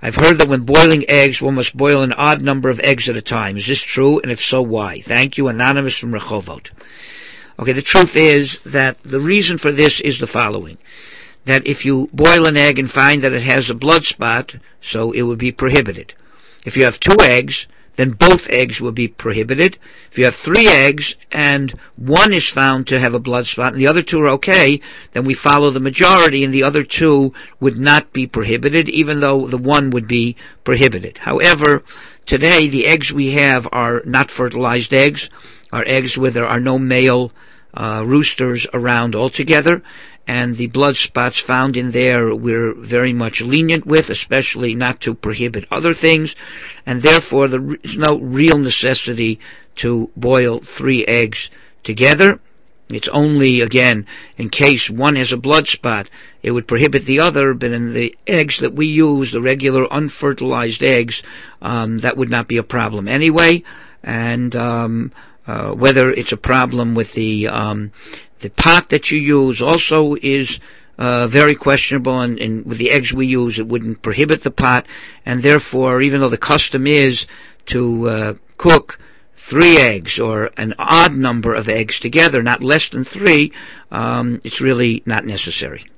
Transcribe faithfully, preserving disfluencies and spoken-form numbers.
I've heard that when boiling eggs, one must boil an odd number of eggs at a time. Is this true? And if so, why? Thank you, Anonymous from Rehovot. Okay, the truth is that the reason for this is the following. That if you boil an egg and find that it has a blood spot, so it would be prohibited. If you have two eggs, then both eggs will be prohibited. If you have three eggs and one is found to have a blood spot and the other two are okay, then we follow the majority and the other two would not be prohibited, even though the one would be prohibited. However, today the eggs we have are not fertilized eggs, are eggs where there are no male uh, roosters around altogether, and the blood spots found in there we're very much lenient with, especially not to prohibit other things, and therefore there is no real necessity to boil three eggs together. It's only, again, in case one has a blood spot, it would prohibit the other, but in the eggs that we use, the regular unfertilized eggs, um, that would not be a problem anyway, and um, uh, whether it's a problem with the um, The pot that you use also is uh, very questionable, and, and with the eggs we use, it wouldn't prohibit the pot, and therefore, even though the custom is to uh, cook three eggs or an odd number of eggs together, not less than three, um, it's really not necessary.